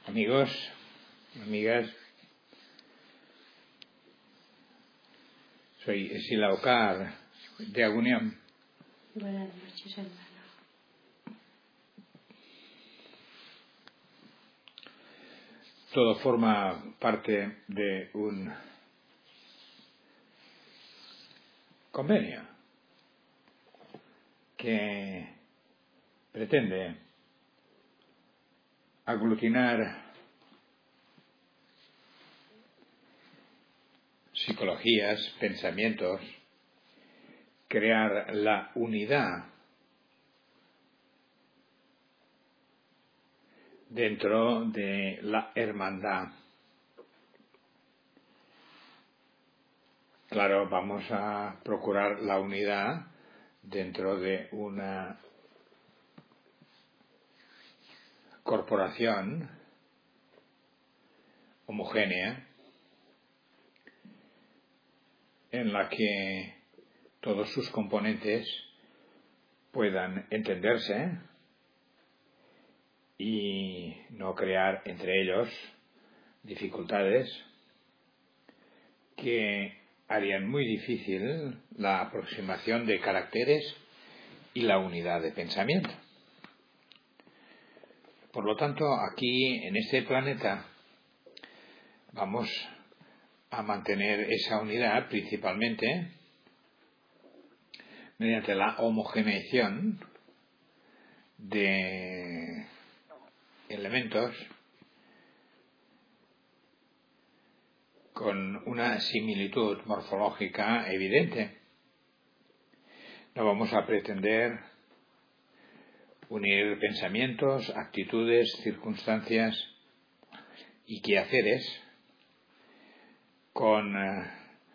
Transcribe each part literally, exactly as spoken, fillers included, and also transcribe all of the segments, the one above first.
Amigos, amigas, soy Silaokar de Aguniam. Buenas noches, hermano. Todo forma parte de un convenio que pretende aglutinar psicologías, pensamientos, crear la unidad dentro de la hermandad. Claro, vamos a procurar la unidad dentro de una corporación homogénea en la que todos sus componentes puedan entenderse y no crear entre ellos dificultades que harían muy difícil la aproximación de caracteres y la unidad de pensamiento. Por lo tanto, aquí en este planeta vamos a mantener esa unidad principalmente mediante la homogeneización de elementos con una similitud morfológica evidente. No vamos a pretender unir pensamientos, actitudes, circunstancias y quehaceres con eh,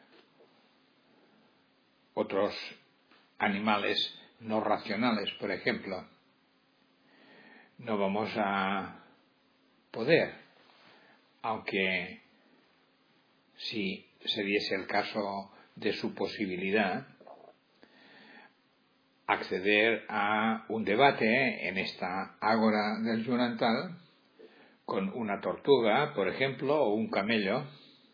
otros animales no racionales, por ejemplo. No vamos a poder, aunque si se diese el caso de su posibilidad, acceder a un debate en esta ágora del Yunantal con una tortuga, por ejemplo, o un camello,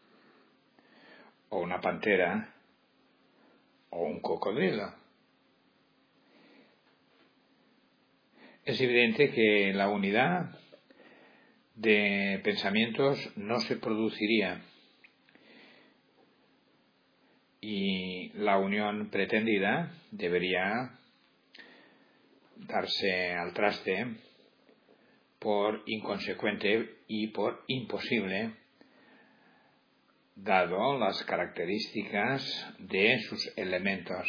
o una pantera, o un cocodrilo. Es evidente que la unidad de pensamientos no se produciría y la unión pretendida debería darse al traste por inconsecuente y por imposible, dado las características de sus elementos.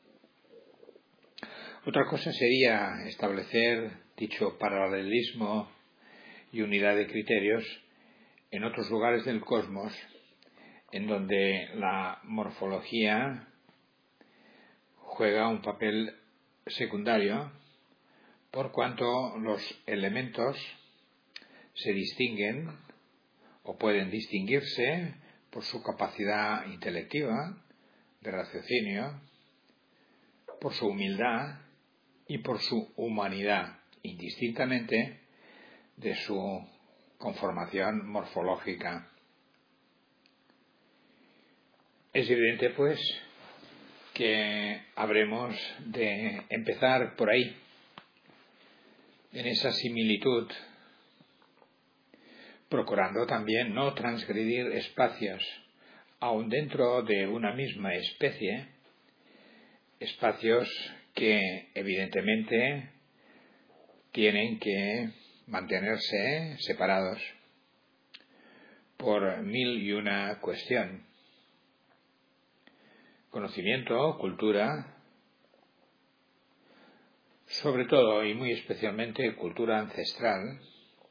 Otra cosa sería establecer dicho paralelismo y unidad de criterios en otros lugares del cosmos, en donde la morfología juega un papel secundario, por cuanto los elementos se distinguen o pueden distinguirse por su capacidad intelectiva, de raciocinio, por su humildad y por su humanidad, indistintamente de su conformación morfológica. Es evidente, pues, que habremos de empezar por ahí, en esa similitud, procurando también no transgredir espacios, aun dentro de una misma especie, espacios que evidentemente tienen que mantenerse separados por mil y una cuestión. Conocimiento, cultura, sobre todo y muy especialmente cultura ancestral,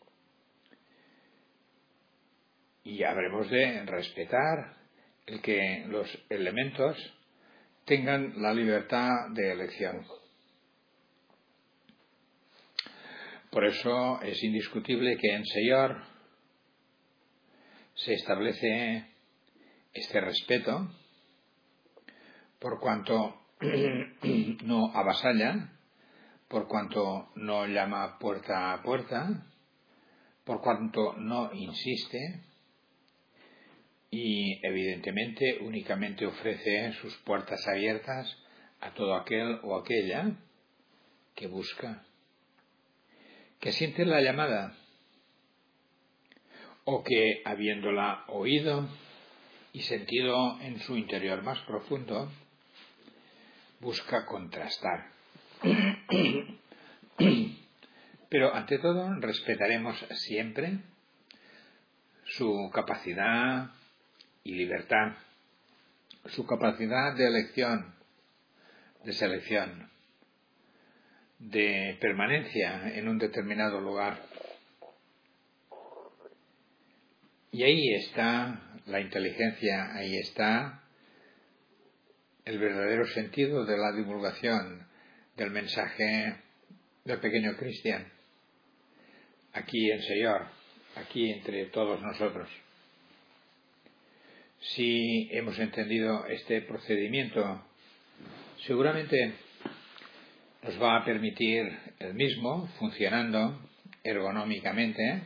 y habremos de respetar el que los elementos tengan la libertad de elección. Por eso es indiscutible que en Señor se establece este respeto, por cuanto no avasalla, por cuanto no llama puerta a puerta, por cuanto no insiste y evidentemente únicamente ofrece sus puertas abiertas a todo aquel o aquella que busca, que siente la llamada o que, habiéndola oído y sentido en su interior más profundo, busca contrastar. Pero ante todo respetaremos siempre su capacidad y libertad, su capacidad de elección, de selección, de permanencia en un determinado lugar. Y ahí está la inteligencia, ahí está el verdadero sentido de la divulgación del mensaje del pequeño Cristian, aquí en Señor, aquí entre todos nosotros. Si hemos entendido este procedimiento, seguramente nos va a permitir el mismo, funcionando ergonómicamente,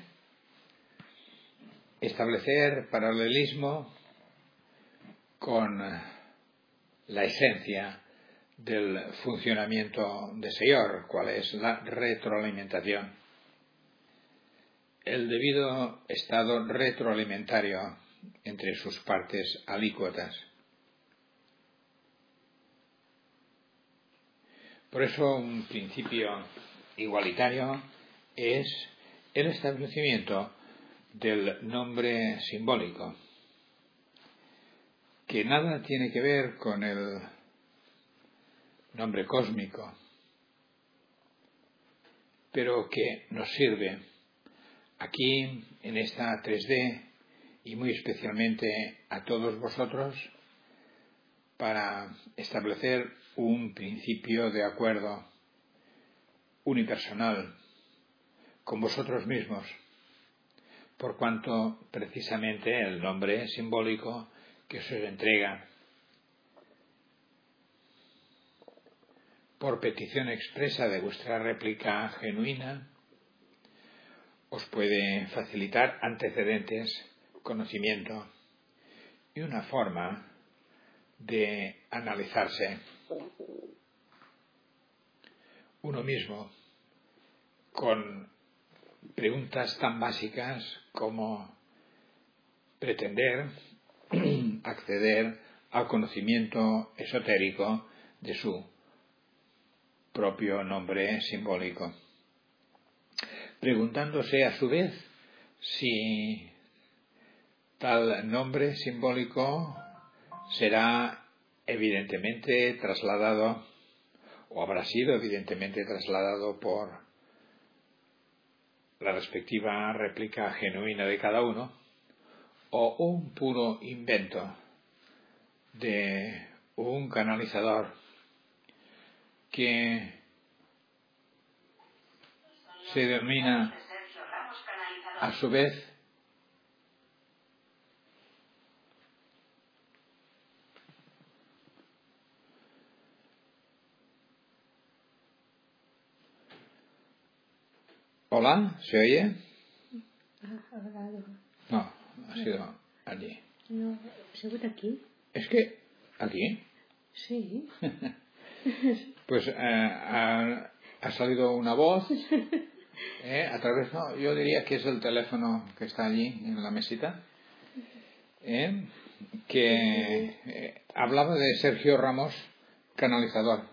establecer paralelismo con la esencia del funcionamiento de Señor, cuál es la retroalimentación, el debido estado retroalimentario entre sus partes alícuotas. Por eso un principio igualitario es el establecimiento del nombre simbólico, que nada tiene que ver con el nombre cósmico, pero que nos sirve aquí en esta tres D y muy especialmente a todos vosotros para establecer un principio de acuerdo unipersonal con vosotros mismos, por cuanto precisamente el nombre simbólico que se os entrega por petición expresa de vuestra réplica genuina os puede facilitar antecedentes, conocimiento y una forma de analizarse uno mismo con preguntas tan básicas como pretender acceder al conocimiento esotérico de su propio nombre simbólico, preguntándose a su vez si tal nombre simbólico será evidentemente trasladado o habrá sido evidentemente trasladado por la respectiva réplica genuina de cada uno, o un puro invento de un canalizador que se denomina a su vez ¿Hola? ¿Se oye? Ha hablado. No, ha sido allí. No, ¿seguro aquí? Es que, ¿aquí? Sí. Pues eh, ha, ha salido una voz eh, a través, no, yo diría que es el teléfono que está allí en la mesita, eh, que eh, hablaba de Sergio Ramos, canalizador.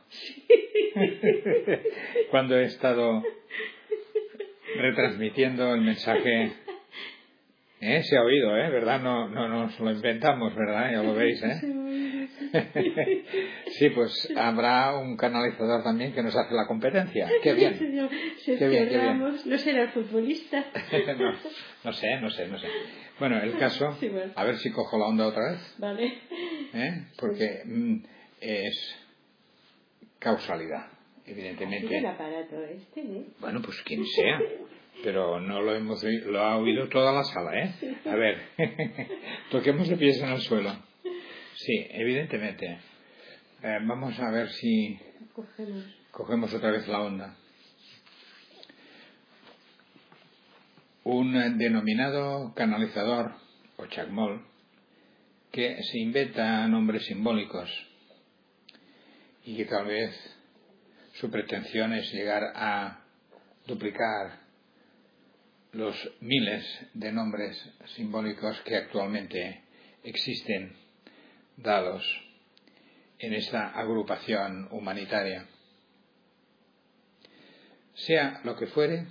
Cuando he estado retransmitiendo el mensaje, ¿eh? Se ha oído, ¿eh? ¿Verdad? No, no nos lo inventamos, ¿verdad? Ya lo veis, ¿eh? Sí, pues habrá un canalizador también que nos hace la competencia. ¡Qué bien! Sergio Qué bien, qué bien. Ramos no será el futbolista. no, no sé, no sé, no sé. Bueno, el caso, Sí, bueno. a ver si cojo la onda otra vez, Vale. ¿eh? Porque mm, es causalidad, evidentemente. Es el aparato este, ¿eh? Bueno, pues quien sea, pero no lo hemos oí- lo ha oído toda la sala, ¿eh? A ver, toquemos de pies en el suelo. Sí, evidentemente. Eh, vamos a ver si Cogemos. cogemos otra vez la onda. un denominado canalizador o chacmol que se inventa nombres simbólicos y que tal vez su pretensión es llegar a duplicar los miles de nombres simbólicos que actualmente existen dados en esta agrupación humanitaria. Sea lo que fuere,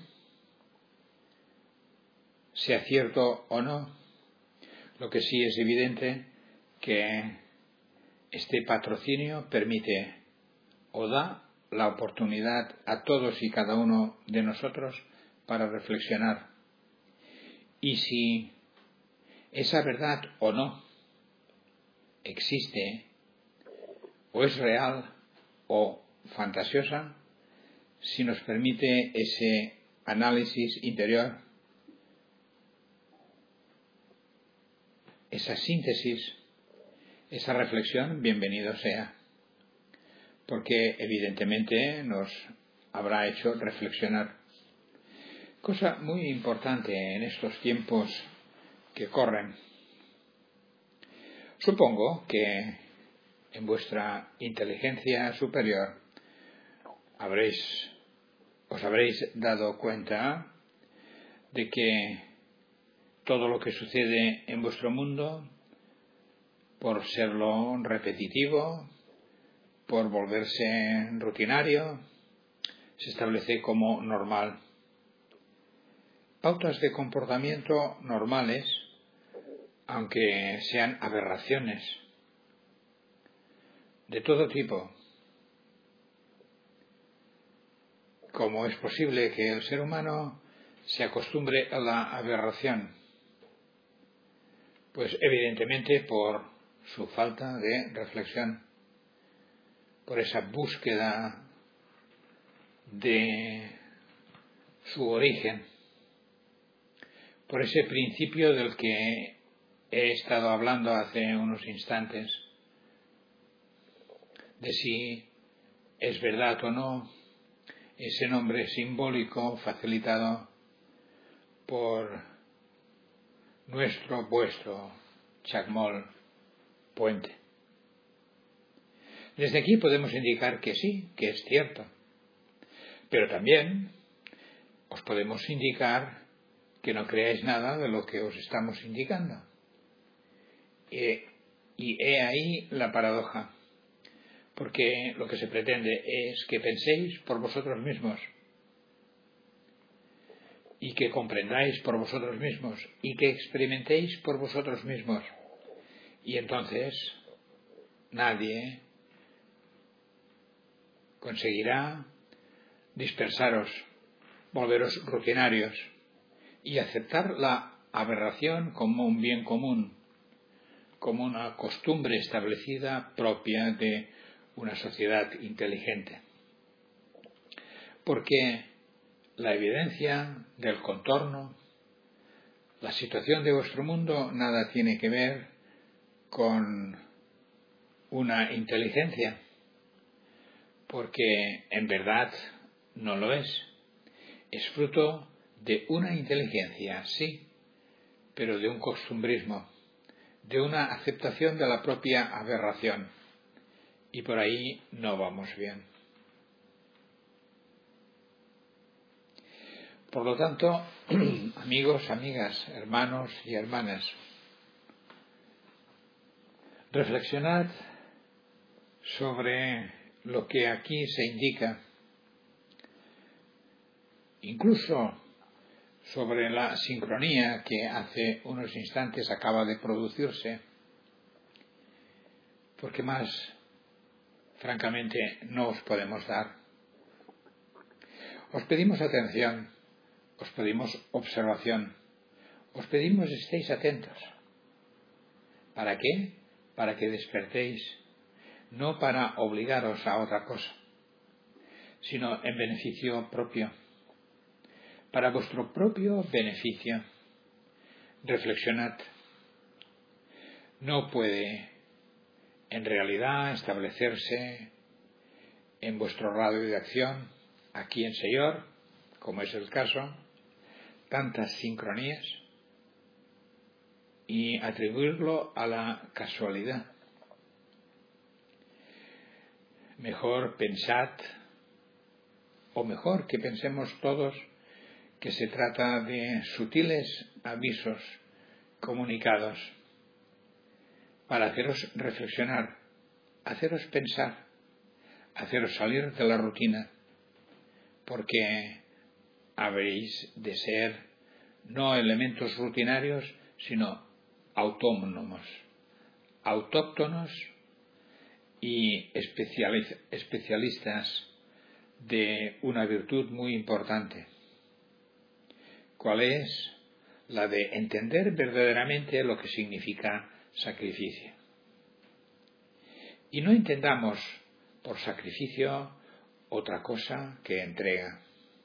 sea cierto o no, lo que sí es evidente que este patrocinio permite o da la oportunidad a todos y cada uno de nosotros para reflexionar. Y si esa verdad o no existe, o es real o fantasiosa, si nos permite ese análisis interior, esa síntesis, esa reflexión, bienvenido sea, porque evidentemente nos habrá hecho reflexionar. Cosa muy importante en estos tiempos que corren. Supongo que en vuestra inteligencia superior habréis, os habréis dado cuenta de que todo lo que sucede en vuestro mundo, por serlo repetitivo, por volverse rutinario, se establece como normal. Pautas de comportamiento normales, aunque sean aberraciones de todo tipo. ¿Cómo es posible que el ser humano se acostumbre a la aberración? Pues evidentemente por su falta de reflexión, por esa búsqueda de su origen, por ese principio del que he estado hablando hace unos instantes, de si es verdad o no ese nombre simbólico facilitado por nuestro, vuestro chacmol puente. Desde aquí podemos indicar que sí, que es cierto, pero también os podemos indicar que no creáis nada de lo que os estamos indicando. Y, y he ahí la paradoja, porque lo que se pretende es que penséis por vosotros mismos y que comprendáis por vosotros mismos y que experimentéis por vosotros mismos. Y entonces nadie conseguirá dispersaros, volveros rutinarios y aceptar la aberración como un bien común, como una costumbre establecida propia de una sociedad inteligente. Porque la evidencia del contorno, la situación de vuestro mundo, nada tiene que ver con una inteligencia, porque en verdad no lo es. Es fruto de una inteligencia, sí, pero de un costumbrismo, de una aceptación de la propia aberración. Y por ahí no vamos bien. Por lo tanto, amigos, amigas, hermanos y hermanas, reflexionad sobre lo que aquí se indica, incluso sobre la sincronía que hace unos instantes acaba de producirse, porque más, francamente, no os podemos dar. Os pedimos atención, os pedimos observación, os pedimos estéis atentos. ¿Para qué? Para que despertéis, no para obligaros a otra cosa, sino en beneficio propio, para vuestro propio beneficio. Reflexionad. No puede en realidad establecerse en vuestro radio de acción, aquí en Señor, como es el caso, tantas sincronías y atribuirlo a la casualidad. Mejor pensad, o mejor que pensemos todos, que se trata de sutiles avisos comunicados para haceros reflexionar, haceros pensar, haceros salir de la rutina, porque habréis de ser no elementos rutinarios, sino autónomos, autóctonos y especialistas de una virtud muy importante. ¿Cuál es? La de entender verdaderamente lo que significa sacrificio. Y no entendamos por sacrificio otra cosa que entrega.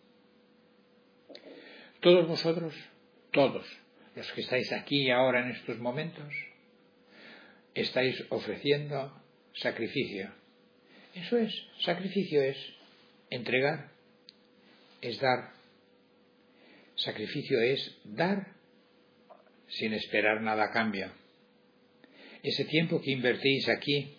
Todos vosotros, todos los que estáis aquí y ahora en estos momentos, estáis ofreciendo sacrificio. Eso es, sacrificio es entregar, es dar. Sacrificio es dar sin esperar nada a cambio. Ese tiempo que invertís aquí,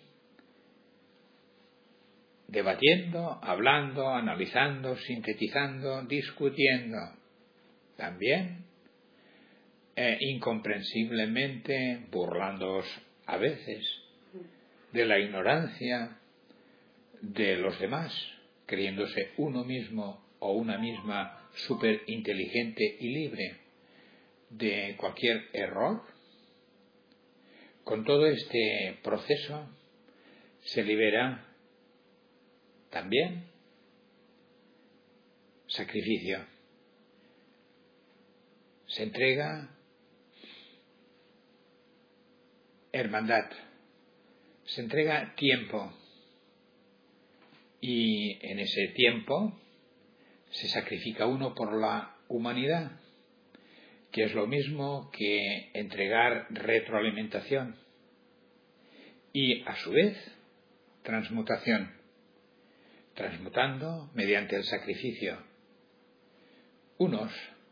debatiendo, hablando, analizando, sintetizando, discutiendo, también eh, incomprensiblemente burlándoos a veces de la ignorancia de los demás, creyéndose uno mismo o una misma súper inteligente y libre de cualquier error. Con todo este proceso se libera también sacrificio. Se entrega hermandad. Se entrega tiempo. Y en ese tiempo se sacrifica uno por la humanidad, que es lo mismo que entregar retroalimentación y, a su vez, transmutación, transmutando mediante el sacrificio. Unos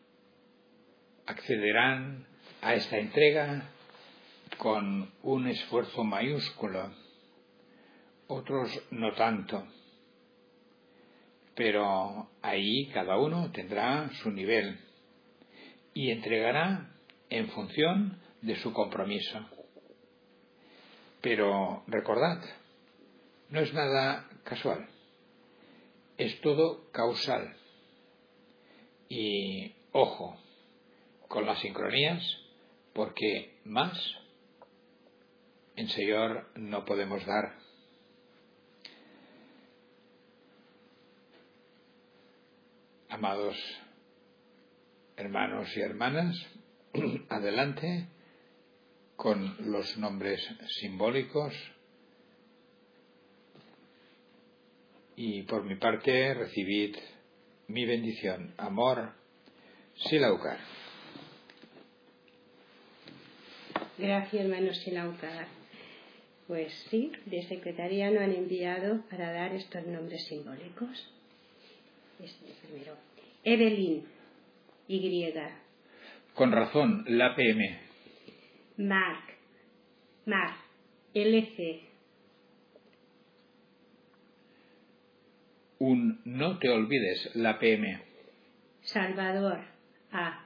accederán a esta entrega con un esfuerzo mayúsculo, otros no tanto. Pero ahí cada uno tendrá su nivel y entregará en función de su compromiso. Pero recordad, no es nada casual, es todo causal. Y ojo con las sincronías, porque más en Señor no podemos dar. Amados hermanos y hermanas, adelante con los nombres simbólicos y por mi parte recibid mi bendición, amor, Silaucar. Gracias, hermano Silaucar. Pues sí, de secretaría nos han enviado para dar estos nombres simbólicos. Este primero, Evelyn, Y. Con razón, la P M. Marc, Mar, L C. Un no te olvides, la P M. Salvador, A.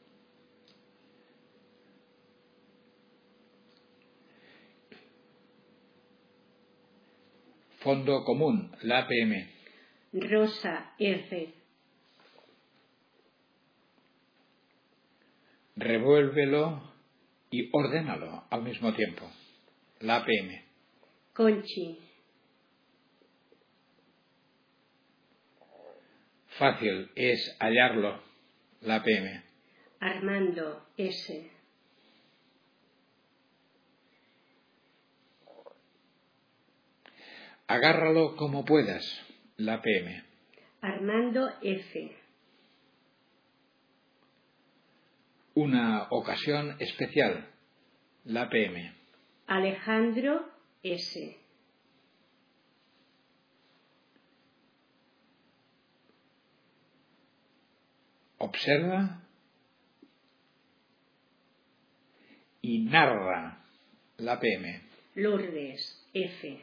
Fondo común, la P M. Rosa, R. Revuélvelo y ordénalo al mismo tiempo, la P M. Conchi. Fácil es hallarlo, la P M. Armando, S. Agárralo como puedas, la P M. Armando, F. Una ocasión especial, la P M. Alejandro, S. Observa y narra, la P M. Lourdes, F.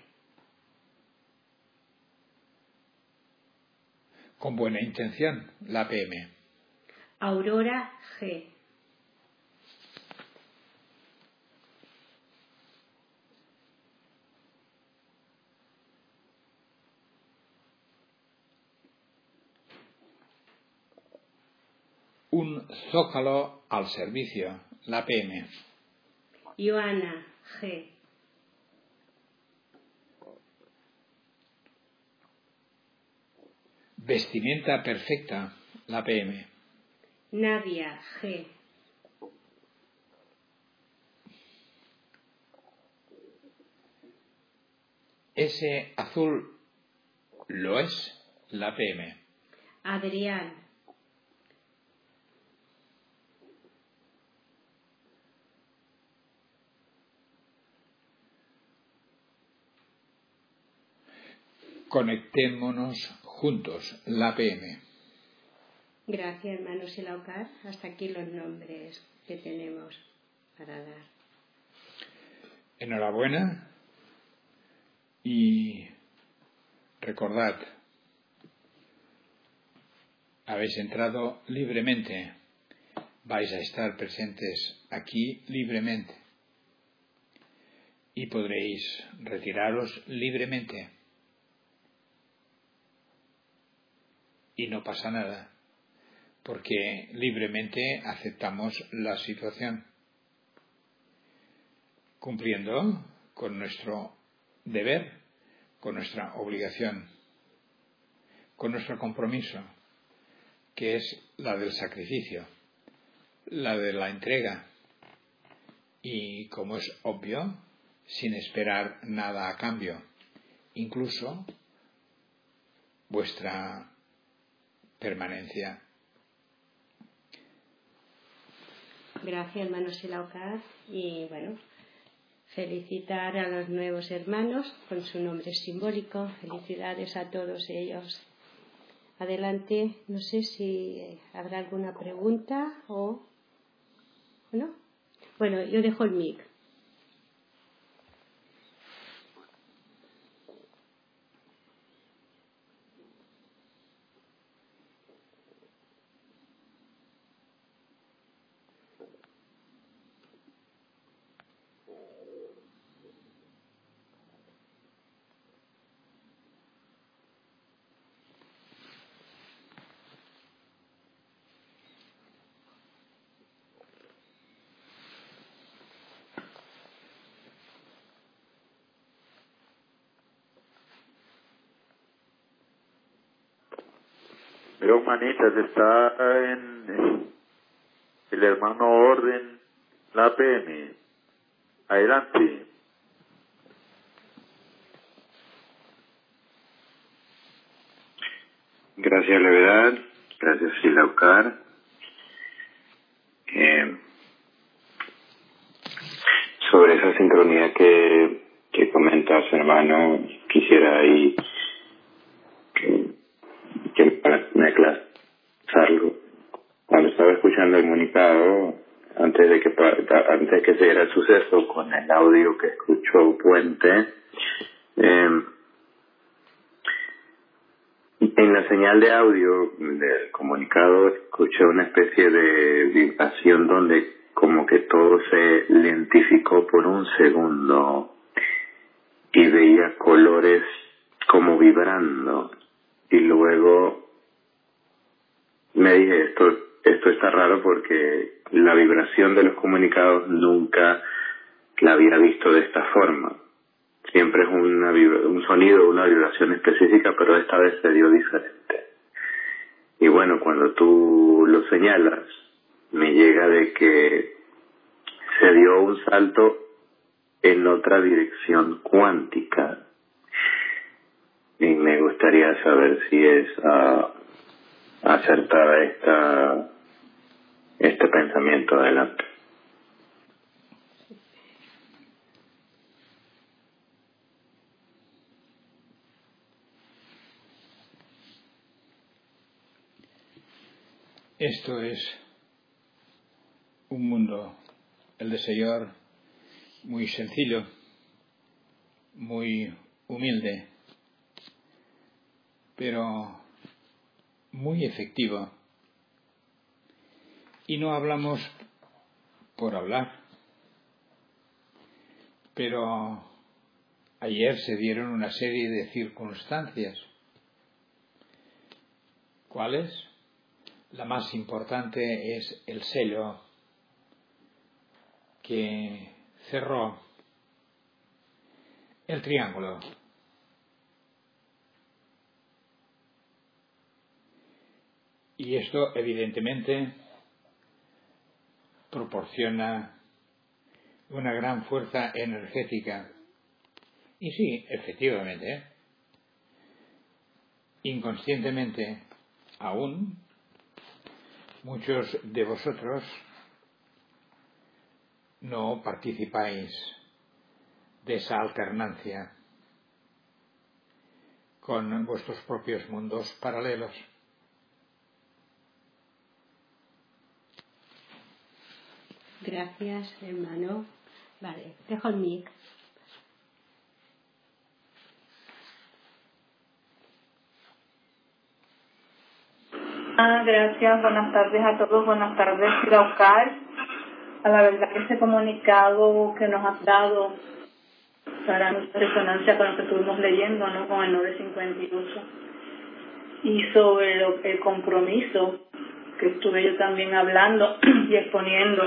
Con buena intención, la P M. Aurora, G. Un zócalo al servicio, la P M. Joana, G. Vestimenta perfecta, la P M. Nadia, G. Ese azul lo es, la P M. Adrián, Conectémonos juntos, la P M. gracias, hermano Silaucar. Hasta aquí los nombres que tenemos para dar. Enhorabuena y recordad, habéis entrado libremente, vais a estar presentes aquí libremente y podréis retiraros libremente y no pasa nada, porque libremente aceptamos la situación, cumpliendo con nuestro deber, con nuestra obligación, con nuestro compromiso, que es la del sacrificio, la de la entrega, y como es obvio, sin esperar nada a cambio, incluso vuestra permanencia. Gracias, hermano Silaucar. Y bueno, felicitar a los nuevos hermanos con su nombre simbólico. Felicidades a todos ellos. Adelante, no sé si habrá alguna pregunta o no. Bueno, yo dejo el mic. Veo manitas, está en el hermano Orden, la P M. Adelante. Gracias, Levedad. Gracias, Silaucar. Eh, sobre esa sincronía que, que comentas, hermano, quisiera ahí que, que me aclararlo. Cuando estaba escuchando el comunicado, antes de que antes que se diera el suceso, con el audio que escuchó Puente, eh, en la señal de audio del comunicado escuché una especie de vibración donde como que todo se lentificó por un segundo y veía colores como vibrando, y luego me dije esto esto está raro porque la vibración de los comunicados nunca la había visto de esta forma. Siempre es una vibra- un sonido, una vibración específica, pero esta vez se dio diferente. Y bueno, cuando tú lo señalas, me llega de que se dio un salto en otra dirección cuántica. Y me gustaría saber si es uh, acertada esta, este pensamiento. Adelante. Esto es un mundo el de Señor muy sencillo, muy humilde, pero muy efectivo. Y no hablamos por hablar, pero ayer se dieron una serie de circunstancias. ¿Cuáles? La más importante es el sello que cerró el triángulo. Y esto evidentemente proporciona una gran fuerza energética. Y sí, efectivamente, ¿eh? inconscientemente aún, muchos de vosotros no participáis de esa alternancia con vuestros propios mundos paralelos. Gracias, hermano. Vale, dejo el mic. Ah, gracias, buenas tardes a todos, buenas tardes, Glaucar. A la verdad que ese comunicado que nos has dado para nuestra resonancia con lo que estuvimos leyendo, ¿no? Con el nueve cincuenta y ocho. Y sobre lo, el compromiso que estuve yo también hablando y exponiendo.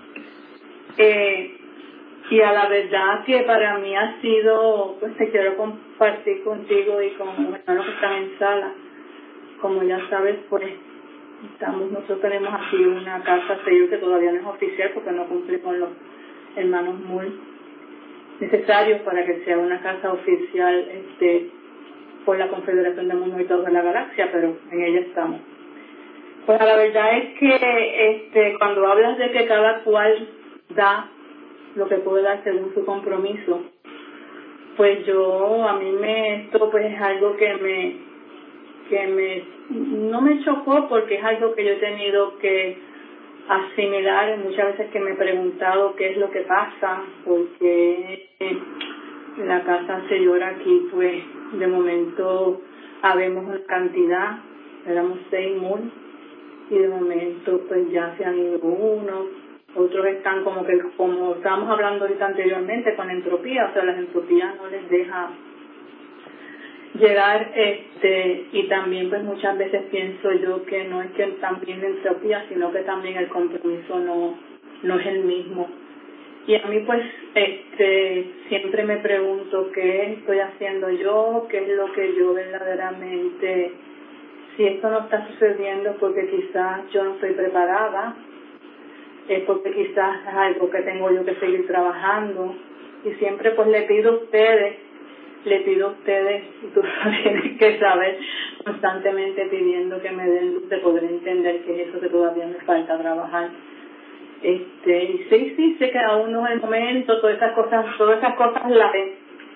Eh, y a la verdad que para mí ha sido, pues te quiero compartir contigo y con los hermanos que están en sala. Como ya sabes, pues estamos, nosotros tenemos aquí una casa sello que todavía no es oficial porque no cumple con los hermanos muy necesarios para que sea una casa oficial este por la Confederación de Monolitos de la Galaxia, pero en ella estamos. Pues la verdad es que este cuando hablas de que cada cual da lo que puede dar según su compromiso, pues yo, a mí me, esto pues es algo que me, que me, no me chocó porque es algo que yo he tenido que asimilar muchas veces que me he preguntado qué es lo que pasa, porque en la casa se llora aquí, pues de momento habemos una cantidad, éramos seis mil y de momento pues ya se han ido unos, otros están como que, como estábamos hablando ahorita anteriormente con entropía, o sea, las entropías no les deja llegar, este y también pues muchas veces pienso yo que no es que también la entropía, sino que también el compromiso no no es el mismo. Y a mí pues este siempre me pregunto qué estoy haciendo yo, qué es lo que yo verdaderamente, si esto no está sucediendo porque quizás yo no estoy preparada, es porque quizás es algo que tengo yo que seguir trabajando. Y siempre pues le pido a ustedes le pido a ustedes, y tú tienes que saber, constantemente pidiendo que me den luz de poder entender que es eso que todavía me falta trabajar. Este, y sí, sí, sé que aún no es el momento, todas esas cosas, todas esas cosas las ven.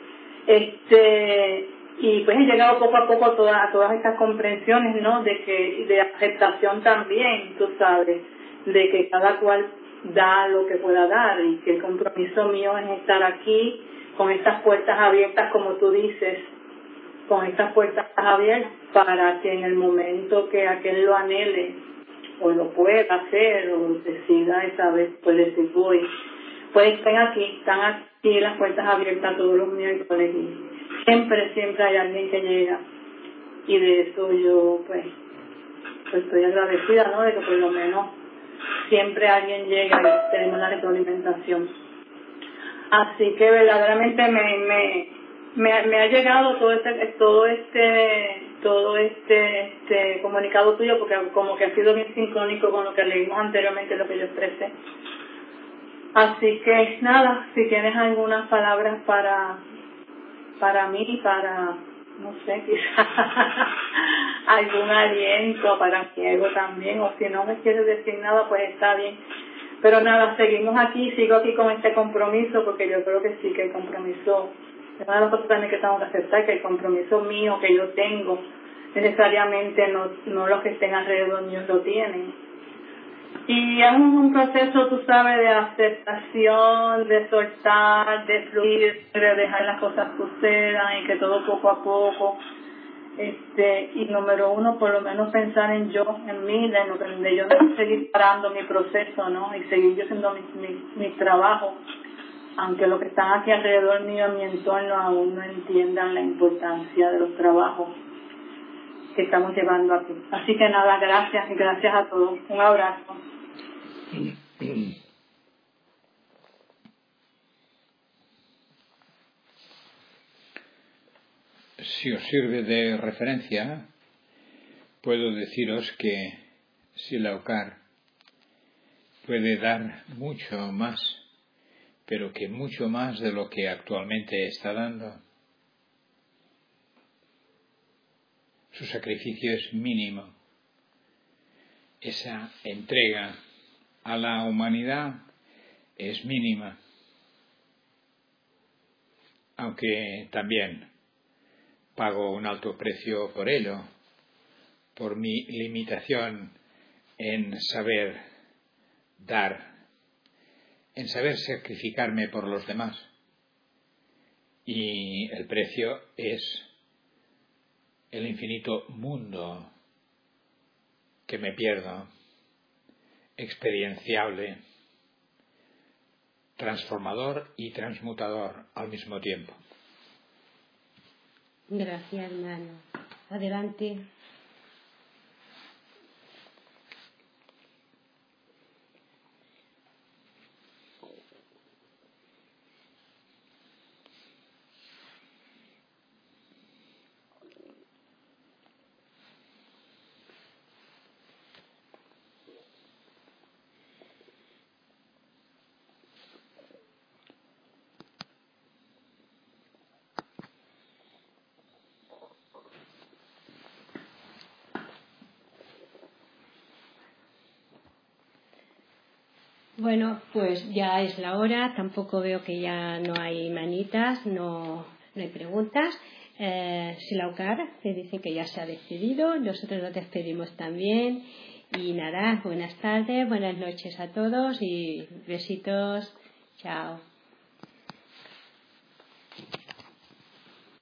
Este, y pues he llegado poco a poco a todas, a todas estas comprensiones, ¿no? De que, de aceptación también, tú sabes, de que cada cual da lo que pueda dar y que el compromiso mío es estar aquí con estas puertas abiertas, como tú dices, con estas puertas abiertas para que en el momento que aquel lo anhele o lo pueda hacer o decida esa vez, pues decir voy, pues estén aquí, están aquí las puertas abiertas todos los miércoles y siempre, siempre hay alguien que llega y de eso yo pues, pues estoy agradecida, ¿no? De que por lo menos siempre alguien llega y tenemos la retroalimentación. Así que verdaderamente me, me, me, me ha llegado todo este, todo este, todo este, este comunicado tuyo, porque como que ha sido bien sincrónico con lo que leímos anteriormente, lo que yo expresé. Así que nada, si tienes algunas palabras para, para mí, para, no sé, quizás algún aliento para mi ego también, o si no me quieres decir nada, pues está bien. Pero nada, seguimos aquí, sigo aquí con este compromiso, porque yo creo que sí, que el compromiso, es una de las cosas también que tengo que aceptar, que el compromiso mío que yo tengo, necesariamente no, no los que estén alrededor míos lo tienen. Y es un proceso, tú sabes, de aceptación, de soltar, de fluir, de dejar las cosas sucedan y que todo poco a poco. Este, y número uno, por lo menos pensar en yo, en mí, de, de yo no seguir parando mi proceso, ¿no? Y seguir yo haciendo mi, mi, mi trabajo, aunque los que están aquí alrededor mío, en mi entorno, aún no entiendan la importancia de los trabajos que estamos llevando aquí. Así que nada, gracias y gracias a todos. Un abrazo. Si os sirve de referencia, puedo deciros que Silaucar puede dar mucho más, pero que mucho más de lo que actualmente está dando. Su sacrificio es mínimo. Esa entrega a la humanidad es mínima, aunque también pago un alto precio por ello, por mi limitación en saber dar, en saber sacrificarme por los demás. Y el precio es el infinito mundo que me pierdo, experienciable, transformador y transmutador al mismo tiempo. Gracias, hermano. Adelante. Bueno, pues ya es la hora, tampoco veo que ya no hay manitas, no, no hay preguntas. Eh, Silaucar, te dice que ya se ha decidido, nosotros nos despedimos también. Y nada, buenas tardes, buenas noches a todos y besitos, chao.